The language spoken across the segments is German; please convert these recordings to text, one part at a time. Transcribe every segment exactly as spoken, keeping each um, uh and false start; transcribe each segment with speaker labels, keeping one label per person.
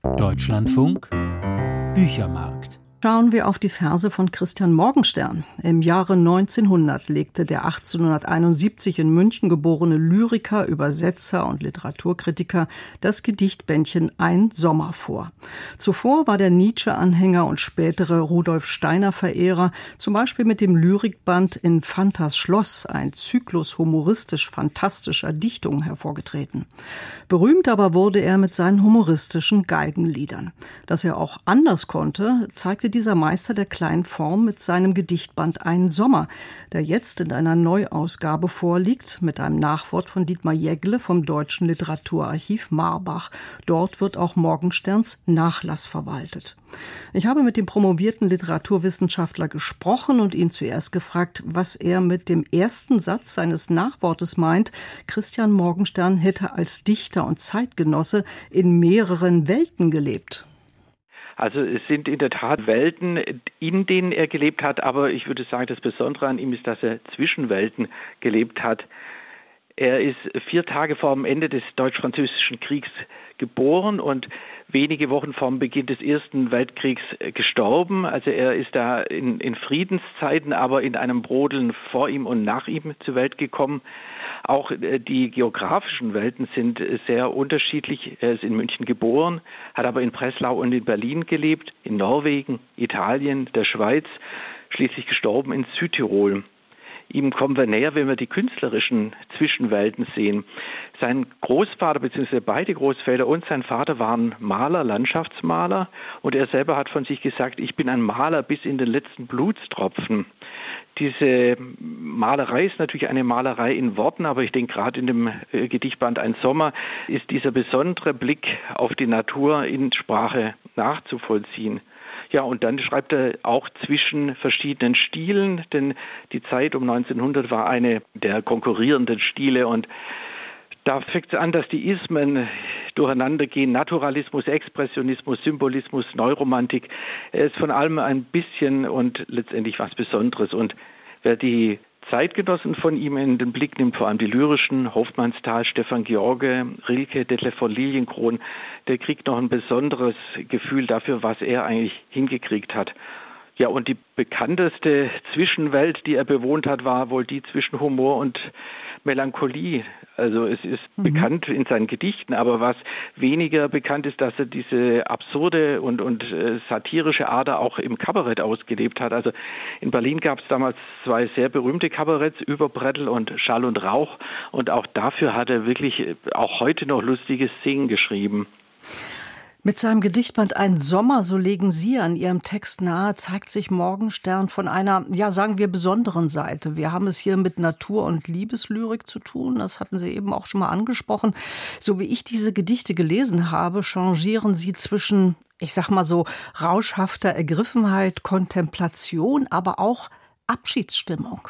Speaker 1: Deutschlandfunk Büchermarkt.
Speaker 2: Schauen wir auf die Verse von Christian Morgenstern. Im Jahre neunzehnhundert legte der achtzehnhunderteinundsiebzig in München geborene Lyriker, Übersetzer und Literaturkritiker das Gedichtbändchen Ein Sommer vor. Zuvor war der Nietzsche-Anhänger und spätere Rudolf Steiner-Verehrer zum Beispiel mit dem Lyrikband Infantas Schloss, ein Zyklus humoristisch-fantastischer Dichtungen, hervorgetreten. Berühmt aber wurde er mit seinen humoristischen Geigenliedern. Dass er auch anders konnte, zeigte dieser Meister der kleinen Form mit seinem Gedichtband Ein Sommer, der jetzt in einer Neuausgabe vorliegt, mit einem Nachwort von Dietmar Jägle vom Deutschen Literaturarchiv Marbach. Dort wird auch Morgensterns Nachlass verwaltet. Ich habe mit dem promovierten Literaturwissenschaftler gesprochen und ihn zuerst gefragt, was er mit dem ersten Satz seines Nachwortes meint. Christian Morgenstern hätte als Dichter und Zeitgenosse in mehreren Welten gelebt.
Speaker 3: Also es sind in der Tat Welten, in denen er gelebt hat, aber ich würde sagen, das Besondere an ihm ist, dass er zwischen Welten gelebt hat. Er ist vier Tage vor dem Ende des Deutsch-Französischen Kriegs geboren und wenige Wochen vor dem Beginn des Ersten Weltkriegs gestorben. Also er ist da in, in Friedenszeiten, aber in einem Brodeln vor ihm und nach ihm zur Welt gekommen. Auch die geografischen Welten sind sehr unterschiedlich. Er ist in München geboren, hat aber in Breslau und in Berlin gelebt, in Norwegen, Italien, der Schweiz, schließlich gestorben in Südtirol. Ihm kommen wir näher, wenn wir die künstlerischen Zwischenwelten sehen. Sein Großvater bzw. beide Großväter und sein Vater waren Maler, Landschaftsmaler, und er selber hat von sich gesagt, ich bin ein Maler bis in den letzten Blutstropfen. Diese Malerei ist natürlich eine Malerei in Worten, aber ich denke gerade in dem Gedichtband Ein Sommer ist dieser besondere Blick auf die Natur in Sprache nachzuvollziehen. Ja, und dann schreibt er auch zwischen verschiedenen Stilen, denn die Zeit um neunzehnhundert war eine der konkurrierenden Stile und da fängt es an, dass die Ismen durcheinander gehen. Naturalismus, Expressionismus, Symbolismus, Neuromantik. Er ist von allem ein bisschen und letztendlich was Besonderes. Und wer die Zeitgenossen von ihm in den Blick nimmt, vor allem die lyrischen, Hofmannsthal, Stefan George, Rilke, Detlev von Lilienkron, der kriegt noch ein besonderes Gefühl dafür, was er eigentlich hingekriegt hat. Ja, und die bekannteste Zwischenwelt, die er bewohnt hat, war wohl die zwischen Humor und Melancholie. Also es ist mhm. bekannt in seinen Gedichten, aber was weniger bekannt ist, dass er diese absurde und, und äh, satirische Ader auch im Kabarett ausgelebt hat. Also in Berlin gab es damals zwei sehr berühmte Kabaretts, Überbrettel und Schall und Rauch. Und auch dafür hat er wirklich auch heute noch lustiges Singen geschrieben.
Speaker 2: Mit seinem Gedichtband Ein Sommer, so legen Sie an Ihrem Text nahe, zeigt sich Morgenstern von einer, ja sagen wir, besonderen Seite. Wir haben es hier mit Natur- und Liebeslyrik zu tun, das hatten Sie eben auch schon mal angesprochen. So wie ich diese Gedichte gelesen habe, changieren sie zwischen, ich sag mal so, rauschhafter Ergriffenheit, Kontemplation, aber auch Abschiedsstimmung.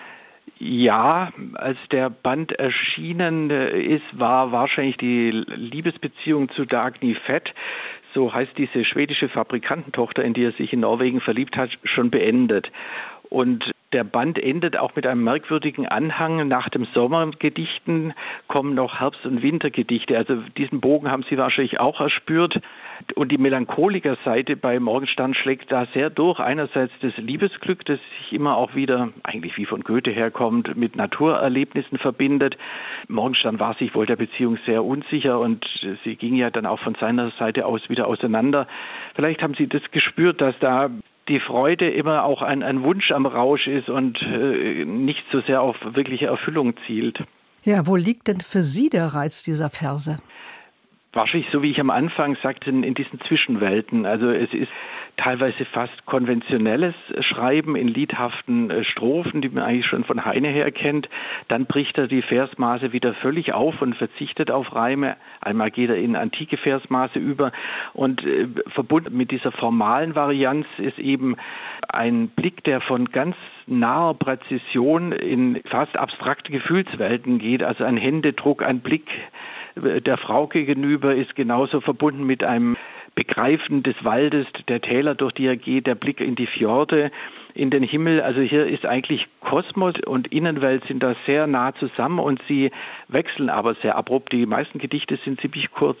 Speaker 3: Ja, als der Band erschienen ist, war wahrscheinlich die Liebesbeziehung zu Dagny Fett, so heißt diese schwedische Fabrikantentochter, in die er sich in Norwegen verliebt hat, schon beendet. Und der Band endet auch mit einem merkwürdigen Anhang. Nach dem Sommergedichten kommen noch Herbst- und Wintergedichte. Also diesen Bogen haben Sie wahrscheinlich auch erspürt. Und die Melancholiker-Seite bei Morgenstern schlägt da sehr durch. Einerseits das Liebesglück, das sich immer auch wieder, eigentlich wie von Goethe herkommt, mit Naturerlebnissen verbindet. Morgenstern war sich wohl der Beziehung sehr unsicher und sie ging ja dann auch von seiner Seite aus wieder auseinander. Vielleicht haben Sie das gespürt, dass da die Freude immer auch ein, ein Wunsch am Rausch ist und äh, nicht so sehr auf wirkliche Erfüllung zielt.
Speaker 2: Ja, wo liegt denn für Sie der Reiz dieser Verse?
Speaker 3: Wahrscheinlich, so wie ich am Anfang sagte, in, in diesen Zwischenwelten. Also es ist teilweise fast konventionelles Schreiben in liedhaften äh, Strophen, die man eigentlich schon von Heine her kennt. Dann bricht er die Versmaße wieder völlig auf und verzichtet auf Reime. Einmal geht er in antike Versmaße über. Und äh, verbunden mit dieser formalen Varianz ist eben ein Blick, der von ganz naher Präzision in fast abstrakte Gefühlswelten geht. Also ein Händedruck, ein Blick der Frau gegenüber ist genauso verbunden mit einem Begreifen des Waldes, der Täler, durch die er geht, der Blick in die Fjorde, in den Himmel. Also hier ist eigentlich Kosmos und Innenwelt sind da sehr nah zusammen und sie wechseln aber sehr abrupt. Die meisten Gedichte sind ziemlich kurz.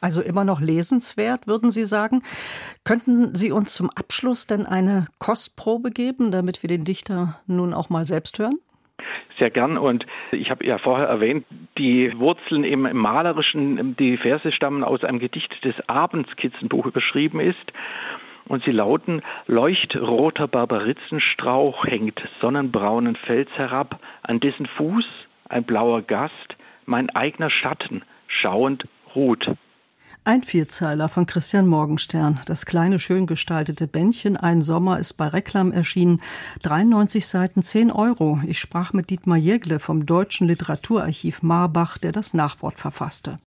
Speaker 2: Also immer noch lesenswert, würden Sie sagen. Könnten Sie uns zum Abschluss denn eine Kostprobe geben, damit wir den Dichter nun auch mal selbst hören?
Speaker 3: Sehr gern, und ich habe ja vorher erwähnt, die Wurzeln im Malerischen, die Verse stammen aus einem Gedicht des Abendskizzenbuch überschrieben ist, und sie lauten: Leuchtroter Barbaritzenstrauch hängt sonnenbraunen Fels herab, an dessen Fuß ein blauer Gast, mein eigener Schatten, schauend ruht.
Speaker 2: Ein Vierzeiler von Christian Morgenstern. Das kleine, schön gestaltete Bändchen Ein Sommer ist bei Reklam erschienen. dreiundneunzig Seiten, zehn Euro. Ich sprach mit Dietmar Jägle vom Deutschen Literaturarchiv Marbach, der das Nachwort verfasste.